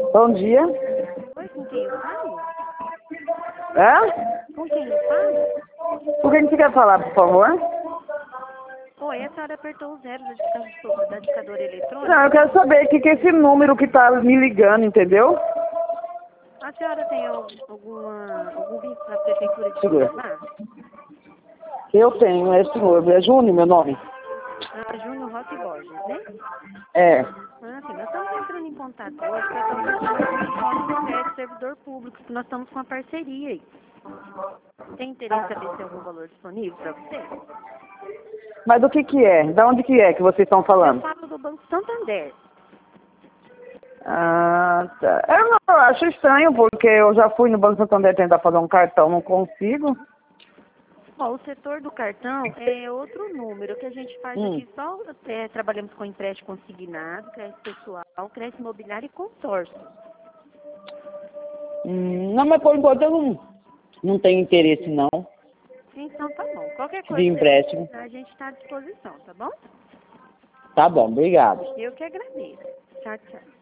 Bom dia. Oi, com quem eu falo? Hã? Com quem eu falo? O que você quer falar, por favor? Oi, a senhora apertou o zero da discadora eletrônica? Não, eu quero saber que é esse número que tá me ligando, entendeu? A senhora tem algum vínculo na prefeitura de Segura. Cuiabá? Eu tenho, é senhor. É Júnior, meu nome. Ah, Júnior Rossi Borges, né? É. Ah, sim, nós estamos entrando em contato hoje para dar oportunidade de reforma do crédito servidor público, que nós estamos com uma parceria aí. Tem interesse em saber se tem algum valor disponível para você? Mas do que é? Da onde que é que vocês estão Eu falando? falo do Banco Santander. Ah, tá. Eu acho estranho, porque eu já fui no Banco Santander tentar fazer um cartão, não consigo. Bom, o setor do cartão é outro número que a gente faz aqui só, trabalhamos com empréstimo consignado, crédito pessoal, crédito imobiliário e consórcio. Não, mas por enquanto eu não tenho interesse, não, Então tá bom. Qualquer de coisa que você empréstimo. precisar, a gente está à disposição, tá bom? Tá bom, obrigado. Eu que agradeço. Tchau, tchau.